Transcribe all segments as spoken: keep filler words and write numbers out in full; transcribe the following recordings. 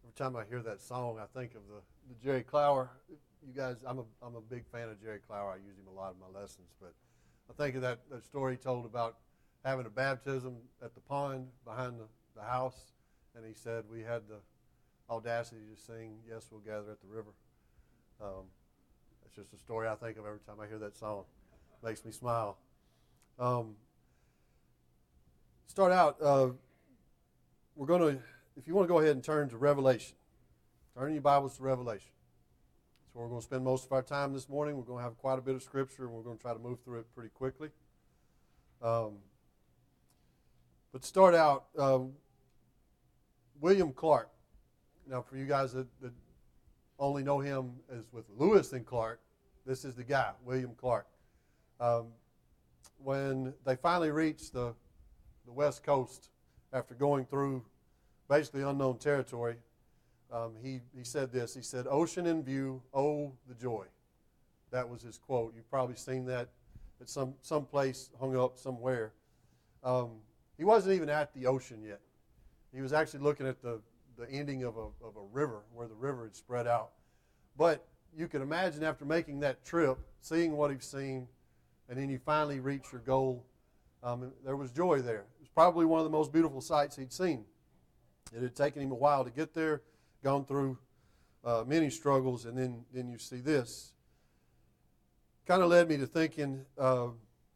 Every time I hear that song, I think of the, the Jerry Clower. You guys, I'm a I'm a big fan of Jerry Clower. I use him a lot in my lessons. But I think of that, that story he told about having a baptism at the pond behind the, the house. And he said we had the audacity to sing, "Yes, we'll gather at the river." Um, it's just a story I think of every time I hear that song. It makes me smile. Um, start out, uh, we're going to, if you want to go ahead and turn to Revelation. Turn your Bibles to Revelation. That's where we're going to spend most of our time this morning. We're going to have quite a bit of Scripture, and we're going to try to move through it pretty quickly. Um, but to start out, uh, William Clark. Now, for you guys that, that only know him as with Lewis and Clark, this is the guy, William Clark. Um, when they finally reached the, the West Coast after going through basically unknown territory, um, he, he said this. He said, "Ocean in view, oh, the joy." That was his quote. You've probably seen that at some, some place hung up somewhere. Um, he wasn't even at the ocean yet. He was actually looking at the, the ending of a, of a river, where the river had spread out. But you can imagine after making that trip, seeing what he's seen, and then you finally reach your goal, um, there was joy there. It was probably one of the most beautiful sights he'd seen. It had taken him a while to get there, gone through uh, many struggles, and then, then you see this. Kind of led me to thinking uh,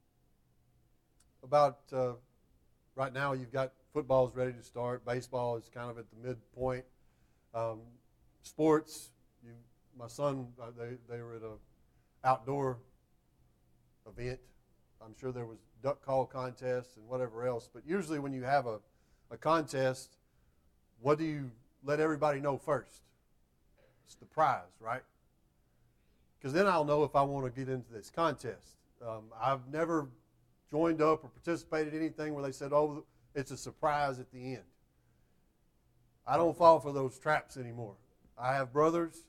about uh, right now you've got football is ready to start. Baseball is kind of at the midpoint. Um, sports, you, my son, uh, they, they were at an outdoor event. I'm sure there was duck call contests and whatever else. But usually when you have a, a contest, what do you let everybody know first? It's the prize, right? Because then I'll know if I want to get into this contest. Um, I've never joined up or participated in anything where they said, oh, it's a surprise at the end. I don't fall for those traps anymore. I have brothers.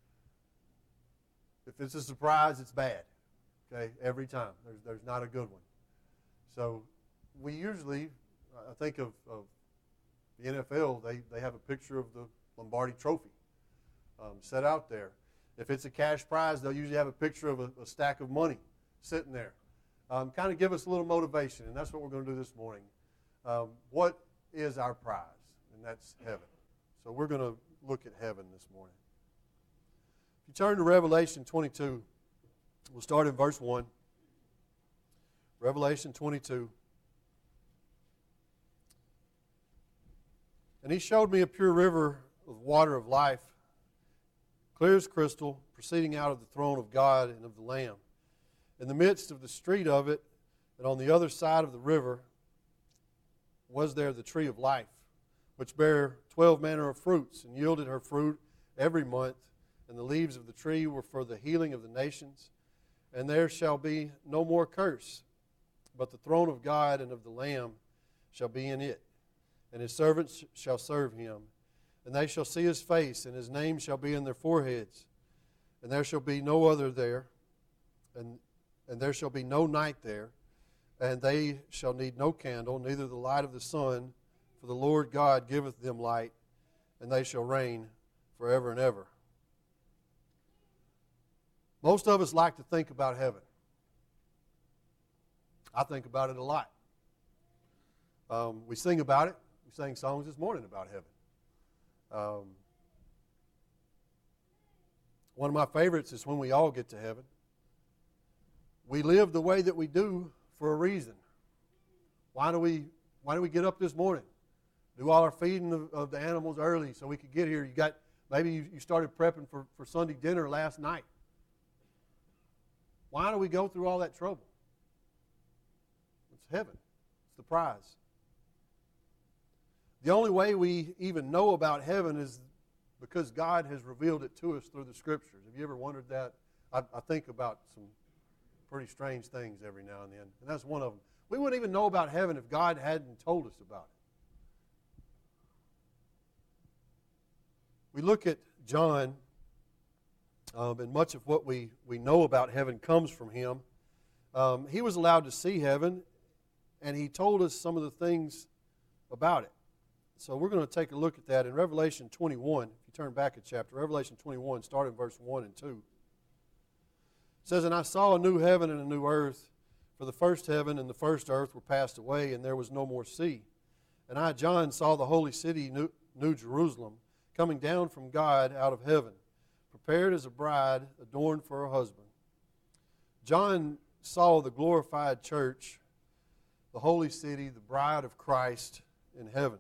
If it's a surprise, it's bad. Okay, every time. There's there's not a good one. So we usually, I think of, of the N F L, they, they have a picture of the Lombardi Trophy um, set out there. If it's a cash prize, they'll usually have a picture of a, a stack of money sitting there. Um, kind of give us a little motivation, and that's what we're going to do this morning. Um, what is our prize? And that's heaven. So we're going to look at heaven this morning. If you turn to Revelation twenty-two, we'll start in verse one. Revelation twenty-two. "And he showed me a pure river of water of life, clear as crystal, proceeding out of the throne of God and of the Lamb. In the midst of the street of it, and on the other side of the river, was there the tree of life, which bare twelve manner of fruits, and yielded her fruit every month. And the leaves of the tree were for the healing of the nations. And there shall be no more curse, but the throne of God and of the Lamb shall be in it, and his servants shall serve him. And they shall see his face, and his name shall be in their foreheads. And there shall be no other there, and, and there shall be no night there. And they shall need no candle, neither the light of the sun, for the Lord God giveth them light, and they shall reign forever and ever." Most of us like to think about heaven. I think about it a lot. Um, we sing about it. We sang songs this morning about heaven. Um, one of my favorites is when we all get to heaven. We live the way that we do for a reason. Why do we why do we get up this morning? Do all our feeding of, of the animals early so we could get here. You got maybe you, you started prepping for, for Sunday dinner last night. Why do we go through all that trouble? It's heaven. It's the prize. The only way we even know about heaven is because God has revealed it to us through the Scriptures. Have you ever wondered that? I, I think about some pretty strange things every now and then, and that's one of them. We wouldn't even know about heaven if God hadn't told us about it. We look at John, um, and much of what we, we know about heaven comes from him. Um, he was allowed to see heaven, and he told us some of the things about it. So we're going to take a look at that in Revelation twenty-one. If you turn back a chapter, Revelation twenty-one, starting in verse one and two. It says, "And I saw a new heaven and a new earth, for the first heaven and the first earth were passed away, and there was no more sea. And I, John, saw the holy city, New, New Jerusalem, coming down from God out of heaven, prepared as a bride adorned for her husband." John saw the glorified church, the holy city, the bride of Christ in heaven.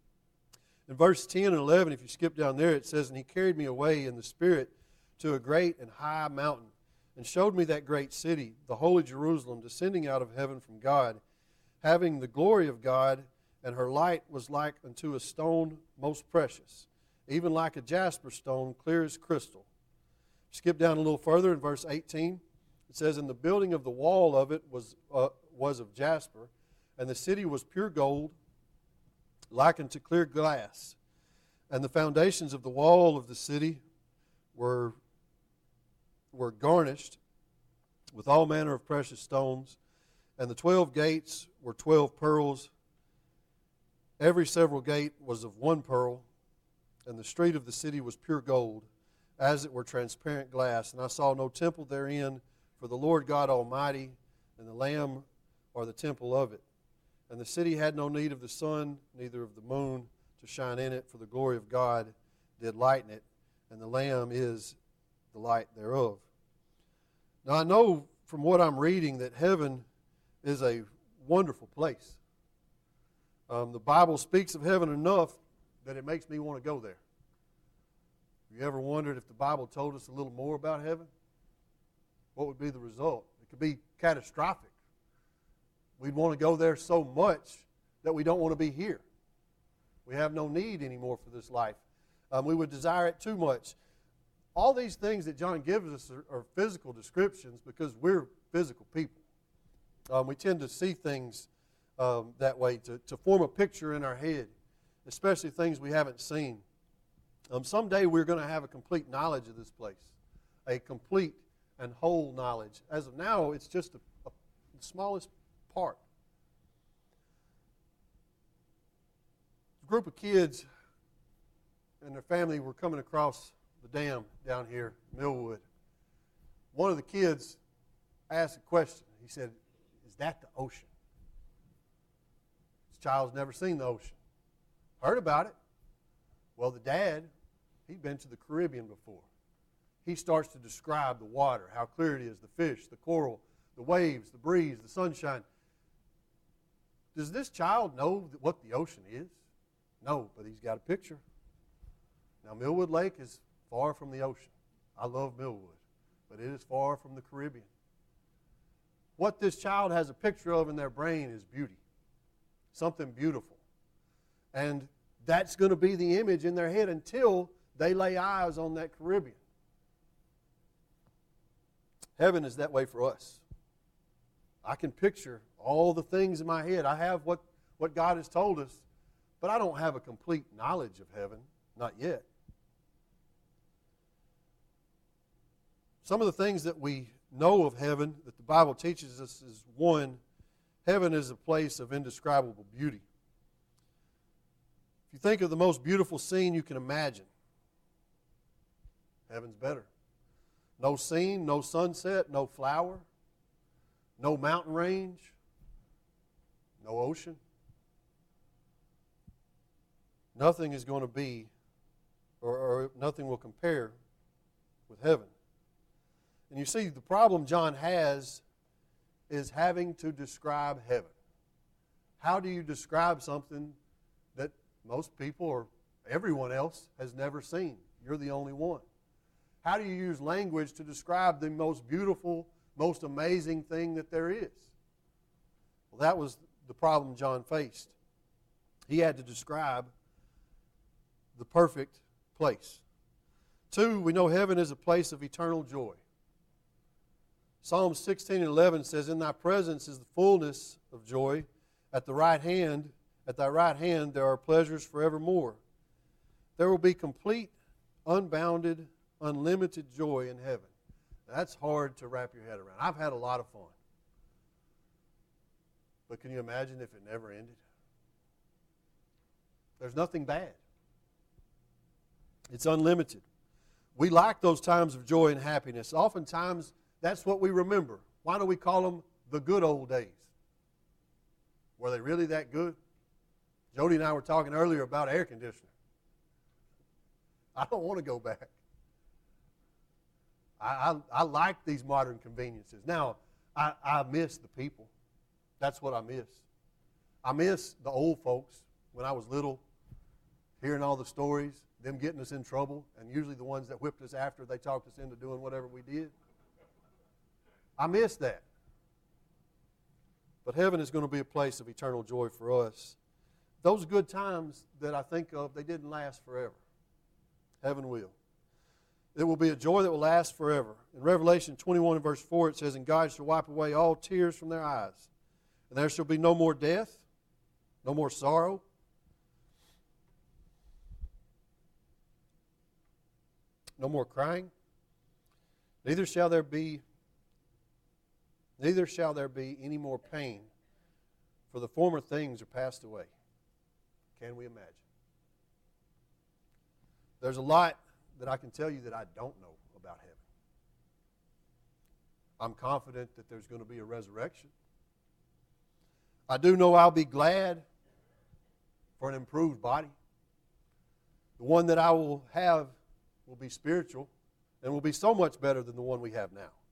In verse ten and eleven, if you skip down there, it says, "And he carried me away in the Spirit to a great and high mountain, and showed me that great city, the holy Jerusalem, descending out of heaven from God, having the glory of God, and her light was like unto a stone most precious, even like a jasper stone, clear as crystal." Skip down a little further in verse eighteen. It says, "And the building of the wall of it was, uh, was of jasper, and the city was pure gold, like unto clear glass. And the foundations of the wall of the city were, were garnished with all manner of precious stones. And the twelve gates were twelve pearls. Every several gate was of one pearl. And the street of the city was pure gold, as it were transparent glass. And I saw no temple therein, for the Lord God Almighty and the Lamb are the temple of it. And the city had no need of the sun, neither of the moon, to shine in it, for the glory of God did lighten it, and the Lamb is the light thereof." Now I know from what I'm reading that heaven is a wonderful place. Um, the Bible speaks of heaven enough that it makes me want to go there. Have you ever wondered if the Bible told us a little more about heaven? What would be the result? It could be catastrophic. We'd want to go there so much that we don't want to be here. We have no need anymore for this life. Um, we would desire it too much. All these things that John gives us are, are physical descriptions because we're physical people. Um, we tend to see things um, that way, to, to form a picture in our head, especially things we haven't seen. Um, someday we're going to have a complete knowledge of this place, a complete and whole knowledge. As of now, it's just a, a, the smallest part. A group of kids and their family were coming across the dam down here, Millwood. One of the kids asked a question. He said, "Is that the ocean?" This child's never seen the ocean. Heard about it. Well, the dad, he'd been to the Caribbean before. He starts to describe the water, how clear it is, the fish, the coral, the waves, the breeze, the sunshine. Does this child know what the ocean is? No, but he's got a picture. Now, Millwood Lake is far from the ocean. I love Millwood, but it is far from the Caribbean. What this child has a picture of in their brain is beauty, something beautiful. And that's going to be the image in their head until they lay eyes on that Caribbean. Heaven is that way for us. I can picture all the things in my head. I have what, what God has told us, but I don't have a complete knowledge of heaven, not yet. Some of the things that we know of heaven that the Bible teaches us is, one, heaven is a place of indescribable beauty. If you think of the most beautiful scene you can imagine, heaven's better. No scene, no sunset, no flower, no mountain range, no ocean. Nothing is going to be, or, or nothing will compare with heaven. And you see, the problem John has is having to describe heaven. How do you describe something that most people or everyone else has never seen? You're the only one. How do you use language to describe the most beautiful, most amazing thing that there is? Well, that was the problem John faced. He had to describe the perfect place. Two, we know heaven is a place of eternal joy. Psalm sixteen and eleven says, "In thy presence is the fullness of joy. At the right hand, at thy right hand there are pleasures forevermore." There will be complete, unbounded, unlimited joy in heaven. That's hard to wrap your head around. I've had a lot of fun. But can you imagine if it never ended? There's nothing bad. It's unlimited. We like those times of joy and happiness. Oftentimes, that's what we remember. Why do we call them the good old days? Were they really that good? Jody and I were talking earlier about air conditioning. I don't want to go back. I, I, I like these modern conveniences. Now, I, I miss the people. That's what I miss. I miss the old folks when I was little, hearing all the stories, them getting us in trouble, and usually the ones that whipped us after they talked us into doing whatever we did. I miss that. But heaven is going to be a place of eternal joy for us. Those good times that I think of, they didn't last forever. Heaven will. It will be a joy that will last forever. In Revelation twenty-one and verse four, it says, "And God shall wipe away all tears from their eyes. And there shall be no more death, no more sorrow, no more crying. Neither shall there be, neither shall there be any more pain, for the former things are passed away." Can we imagine? There's a lot that I can tell you that I don't know about heaven. I'm confident that there's going to be a resurrection. I do know I'll be glad for an improved body. The one that I will have will be spiritual and will be so much better than the one we have now.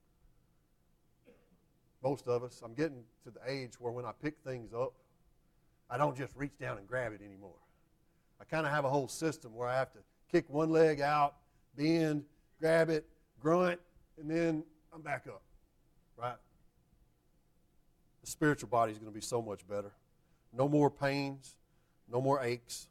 Most of us, I'm getting to the age where when I pick things up, I don't just reach down and grab it anymore. I kind of have a whole system where I have to kick one leg out, bend, grab it, grunt, and then I'm back up, right? The spiritual body is going to be so much better. No more pains, no more aches.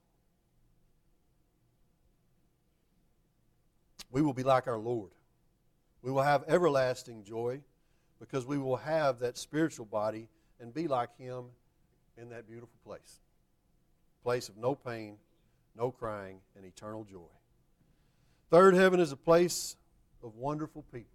We will be like our Lord. We will have everlasting joy because we will have that spiritual body and be like Him in that beautiful place. Place of no pain, no crying, and eternal joy. Third heaven is a place of wonderful people.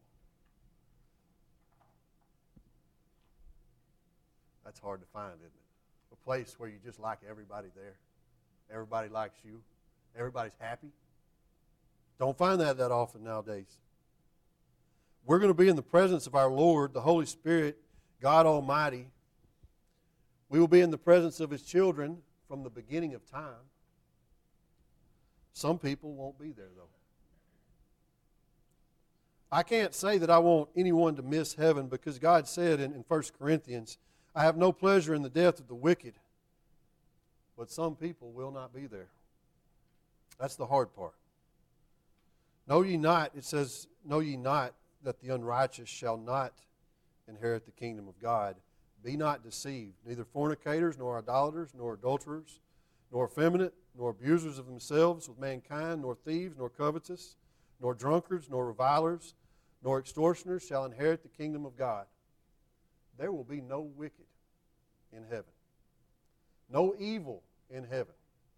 That's hard to find, isn't it? A place where you just like everybody there. Everybody likes you. Everybody's happy. Don't find that that often nowadays. We're going to be in the presence of our Lord, the Holy Spirit, God Almighty. We will be in the presence of His children from the beginning of time. Some people won't be there, though. I can't say that I want anyone to miss heaven because God said in, in First Corinthians, "I have no pleasure in the death of the wicked." But some people will not be there. That's the hard part. Know ye not, it says, know ye not that the unrighteous shall not inherit the kingdom of God. Be not deceived, neither fornicators, nor idolaters, nor adulterers, nor effeminate, nor abusers of themselves with mankind, nor thieves, nor covetous, nor drunkards, nor revilers, nor extortioners shall inherit the kingdom of God. There will be no wicked in heaven. No evil in heaven.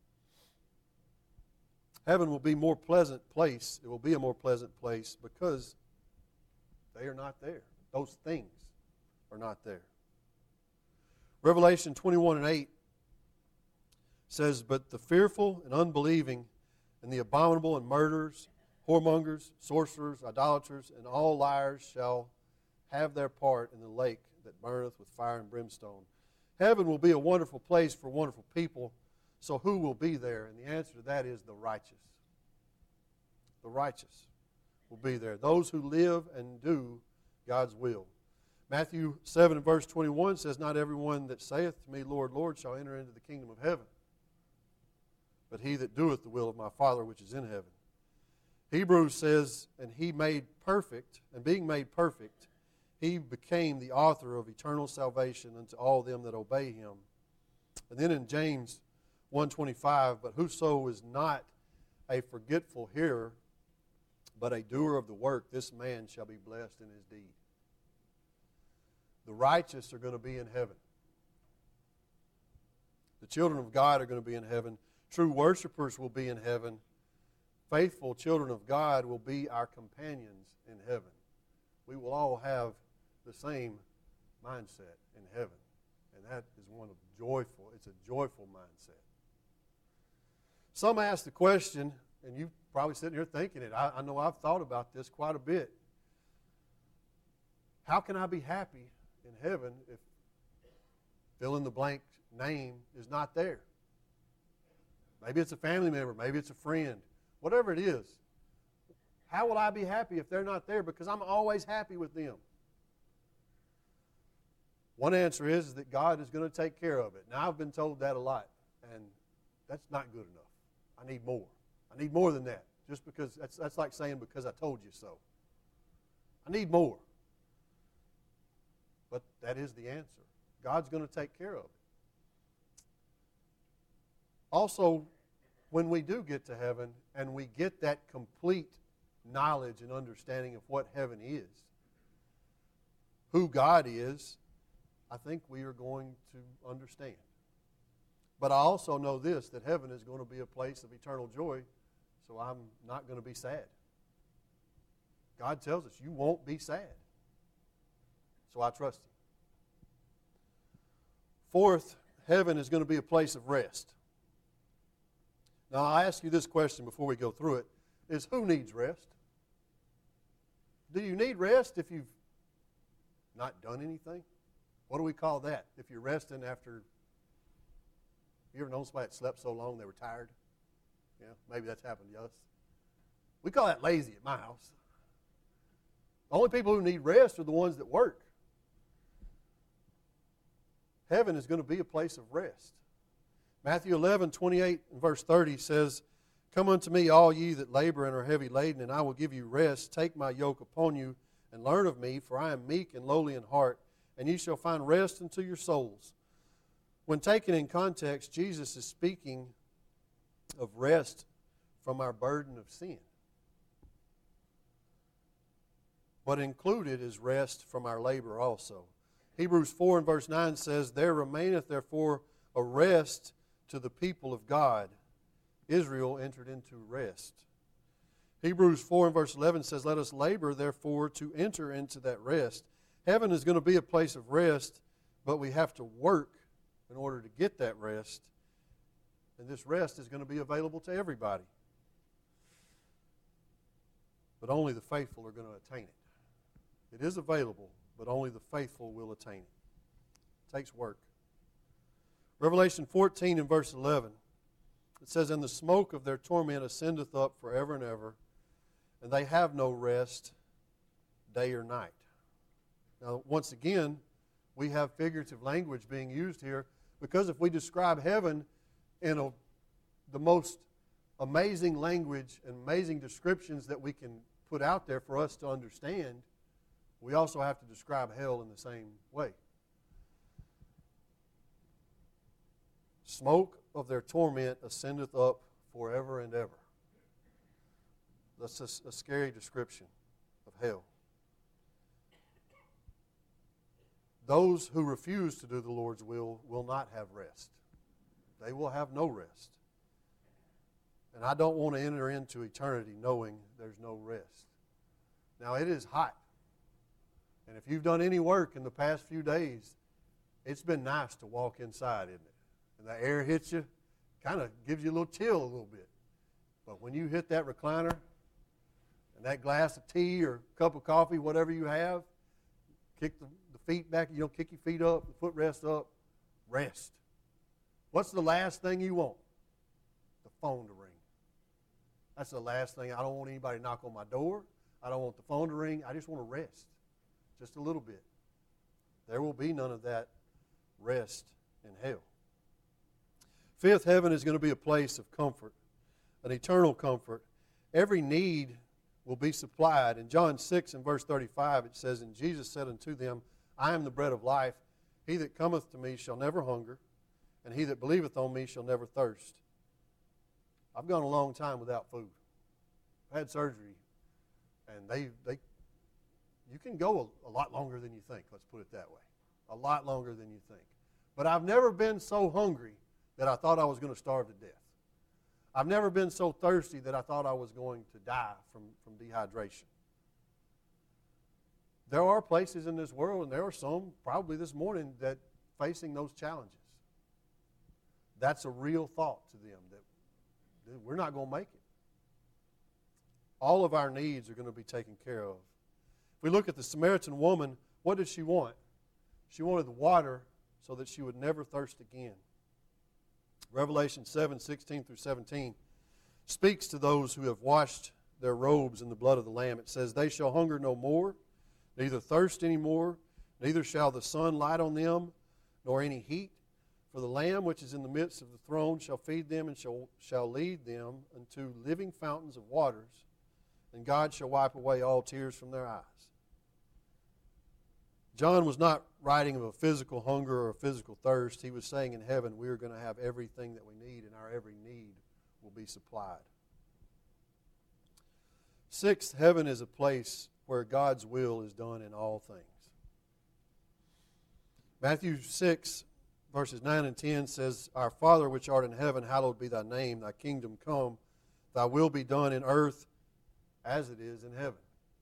Heaven will be a more pleasant place. It will be a more pleasant place because they are not there. Those things are not there. Revelation twenty-one and eight says, "But the fearful and unbelieving and the abominable and murderers, whoremongers, sorcerers, idolaters, and all liars shall have their part in the lake that burneth with fire and brimstone." Heaven will be a wonderful place for wonderful people. So who will be there? And the answer to that is the righteous. The righteous will be there. Those who live and do God's will. Matthew seven and verse twenty-one says, "Not everyone that saith to me, Lord, Lord, shall enter into the kingdom of heaven, but he that doeth the will of my Father which is in heaven." Hebrews says, "And he made perfect, and being made perfect, he became the author of eternal salvation unto all them that obey him." And then in James one twenty-five, "But whoso is not a forgetful hearer, but a doer of the work, this man shall be blessed in his deed." The righteous are going to be in heaven. The children of God are going to be in heaven. True worshipers will be in heaven. Faithful children of God will be our companions in heaven. We will all have the same mindset in heaven. And that is one of joyful, it's a joyful mindset. Some ask the question, and you're probably sitting here thinking it. I, I know I've thought about this quite a bit. How can I be happy in heaven if fill in the blank name is not there? Maybe it's a family member. Maybe it's a friend. Whatever it is. How will I be happy if they're not there? Because I'm always happy with them. One answer is, is that God is going to take care of it. Now, I've been told that a lot, and that's not good enough. I need more. I need more than that. Just because, that's, that's like saying, because I told you so. I need more. But that is the answer. God's going to take care of it. Also, when we do get to heaven and we get that complete knowledge and understanding of what heaven is, who God is, I think we are going to understand. But I also know this, that heaven is going to be a place of eternal joy, so I'm not going to be sad. God tells us you won't be sad. So I trust Him. Fourth, heaven is going to be a place of rest. Now, I ask you this question before we go through it, is who needs rest? Do you need rest if you've not done anything? What do we call that? If you're resting after, you ever known somebody that slept so long they were tired? Yeah, maybe that's happened to us. We call that lazy at my house. The only people who need rest are the ones that work. Heaven is going to be a place of rest. Matthew eleven, twenty-eight and verse thirty says, "Come unto me, all ye that labor and are heavy laden, and I will give you rest. Take my yoke upon you, and learn of me, for I am meek and lowly in heart, and ye shall find rest unto your souls." When taken in context, Jesus is speaking of rest from our burden of sin. But included is rest from our labor also. Hebrews four and verse nine says, "There remaineth therefore a rest to the people of God." Israel entered into rest. Hebrews four and verse eleven says, "Let us labor therefore to enter into that rest." Heaven is going to be a place of rest, but we have to work in order to get that rest. And this rest is going to be available to everybody. But only the faithful are going to attain it. It is available, but only the faithful will attain it. It takes work. Revelation fourteen and verse eleven. It says, "And the smoke of their torment ascendeth up forever and ever, and they have no rest day or night." Now, once again, we have figurative language being used here, because if we describe heaven in a, the most amazing language and amazing descriptions that we can put out there for us to understand, we also have to describe hell in the same way. "Smoke of their torment ascendeth up forever and ever." That's a, a scary description of hell. Those who refuse to do the Lord's will will not have rest. They will have no rest. And I don't want to enter into eternity knowing there's no rest. Now, it is hot. And if you've done any work in the past few days, it's been nice to walk inside, isn't it? And the air hits you, kind of gives you a little chill a little bit. But when you hit that recliner and that glass of tea or cup of coffee, whatever you have, kick the, the feet back, you know, kick your feet up, the footrest up, rest. What's the last thing you want? The phone to ring. That's the last thing. I don't want anybody to knock on my door. I don't want the phone to ring. I just want to rest just a little bit. There will be none of that rest in hell. Fifth, heaven is going to be a place of comfort, an eternal comfort. Every need will be supplied. In John six and verse thirty-five, it says, "And Jesus said unto them, I am the bread of life. He that cometh to me shall never hunger, and he that believeth on me shall never thirst." I've gone a long time without food. I had surgery, and they, they you can go a, a lot longer than you think, let's put it that way. A lot longer than you think. But I've never been so hungry that I thought I was going to starve to death. I've never been so thirsty that I thought I was going to die from, from dehydration. There are places in this world, and there are some probably this morning, that facing those challenges. That's a real thought to them, that we're not going to make it. All of our needs are going to be taken care of. If we look at the Samaritan woman, what did she want? She wanted the water so that she would never thirst again. Revelation seven, sixteen through seventeen speaks to those who have washed their robes in the blood of the Lamb. It says, they shall hunger no more, neither thirst any more, neither shall the sun light on them, nor any heat. For the Lamb which is in the midst of the throne shall feed them and shall, shall lead them unto living fountains of waters, and God shall wipe away all tears from their eyes. John was not writing of a physical hunger or a physical thirst. He was saying in heaven we are going to have everything that we need, and our every need will be supplied. Sixth, heaven is a place where God's will is done in all things. Matthew six, verses nine and ten says, Our Father which art in heaven, hallowed be thy name. Thy kingdom come. Thy will be done in earth as it is in heaven.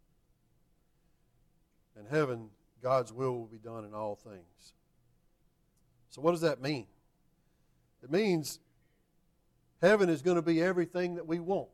In heaven, God's will will be done in all things. So what does that mean? It means heaven is going to be everything that we want.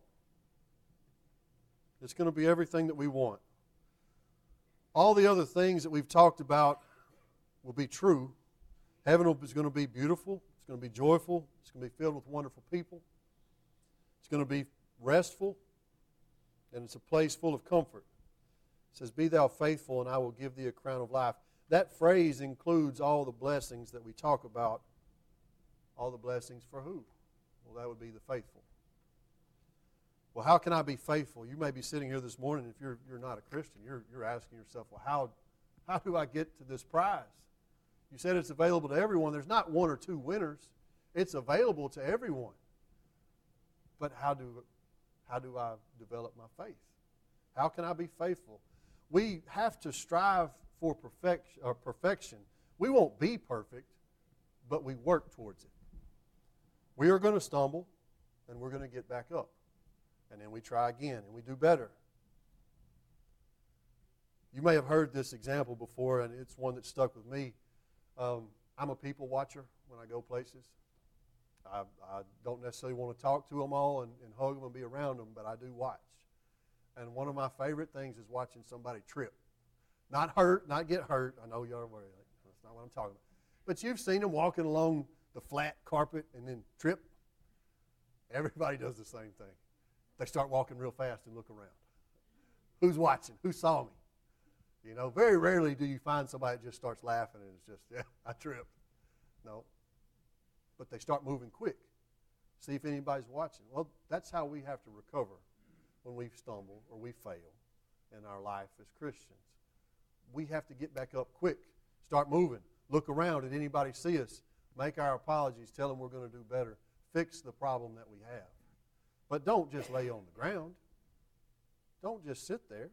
It's going to be everything that we want. All the other things that we've talked about will be true. Heaven is going to be beautiful. It's going to be joyful. It's going to be filled with wonderful people. It's going to be restful. And it's a place full of comfort. It says, Be thou faithful, and I will give thee a crown of life. That phrase includes all the blessings that we talk about. All the blessings for who? Well, that would be the faithful. Well, how can I be faithful? You may be sitting here this morning, if you're, you're not a Christian, you're, you're asking yourself, well, how, how do I get to this prize? You said it's available to everyone. There's not one or two winners. It's available to everyone. But how do, how do I develop my faith? How can I be faithful? We have to strive for perfection. Or perfection. We won't be perfect, but we work towards it. We are going to stumble, and we're going to get back up. And then we try again, and we do better. You may have heard this example before, and it's one that stuck with me. Um, I'm a people watcher when I go places. I, I don't necessarily want to talk to them all and, and hug them and be around them, but I do watch. And one of my favorite things is watching somebody trip. Not hurt, not get hurt. I know you're worried. That's not what I'm talking about. But you've seen them walking along the flat carpet and then trip. Everybody does the same thing. They start walking real fast and look around. Who's watching? Who saw me? You know, very rarely do you find somebody that just starts laughing and it's just, yeah, I tripped. No. But they start moving quick. See if anybody's watching. Well, that's how we have to recover when we stumble or we fail in our life as Christians. We have to get back up quick. Start moving. Look around. Did anybody see us? Make our apologies. Tell them we're going to do better. Fix the problem that we have. But don't just lay on the ground. Don't just sit there.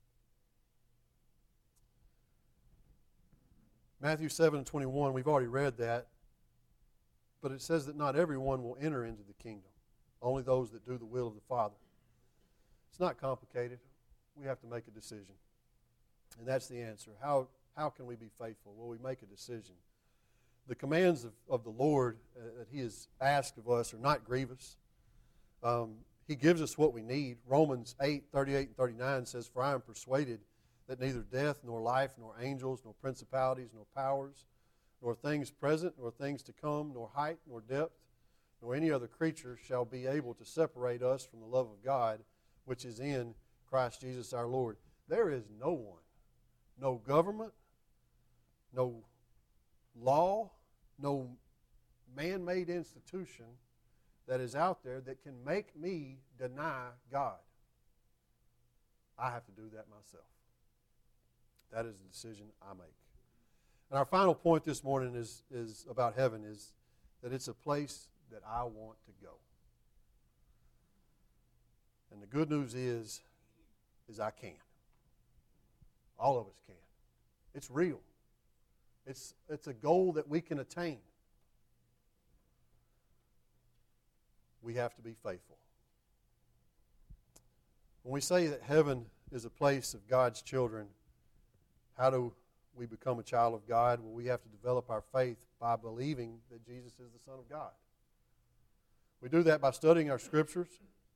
Matthew seven and twenty-one, we've already read that. But it says that not everyone will enter into the kingdom. Only those that do the will of the Father. It's not complicated. We have to make a decision. And that's the answer. How, how can we be faithful? Well, we make a decision. The commands of, of the Lord uh, that He has asked of us are not grievous. Um, he gives us what we need. Romans eight, thirty-eight and thirty-nine says, For I am persuaded that neither death, nor life, nor angels, nor principalities, nor powers, nor things present, nor things to come, nor height, nor depth, nor any other creature shall be able to separate us from the love of God, which is in Christ Jesus our Lord. There is no one, no government, no law, no man-made institution that is out there that can make me deny God. I have to do that myself. That is the decision I make. And our final point this morning is, is about heaven, is that it's a place that I want to go. And the good news is, is I can. All of us can. It's real. It's, it's a goal that we can attain. We have to be faithful. When we say that heaven is a place of God's children, how do we become a child of God? Well, we have to develop our faith by believing that Jesus is the Son of God. We do that by studying our scriptures.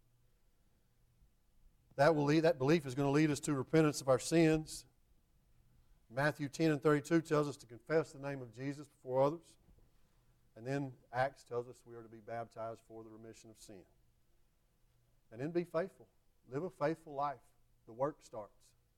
That will lead, that belief is going to lead us to repentance of our sins. Matthew ten and thirty-two tells us to confess the name of Jesus before others. And then Acts tells us we are to be baptized for the remission of sin. And then be faithful. Live a faithful life. The work starts.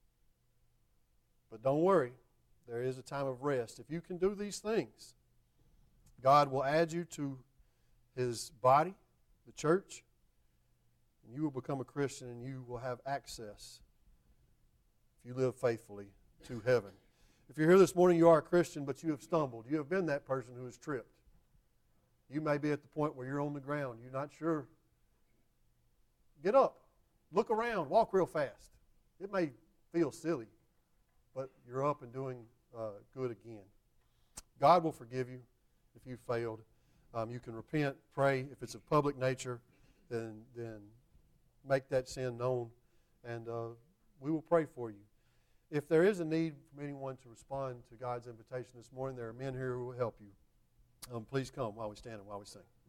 But don't worry, there is a time of rest. If you can do these things, God will add you to His body, the church, and you will become a Christian and you will have access, if you live faithfully, to heaven. If you're here this morning, you are a Christian, but you have stumbled. You have been that person who has tripped. You may be at the point where you're on the ground. You're not sure. Get up. Look around. Walk real fast. It may feel silly, but you're up and doing uh, good again. God will forgive you if you failed. Um, you can repent, pray. If it's of public nature, then, then make that sin known, and uh, we will pray for you. If there is a need for anyone to respond to God's invitation this morning, there are men here who will help you. Um, please come while we stand and while we sing.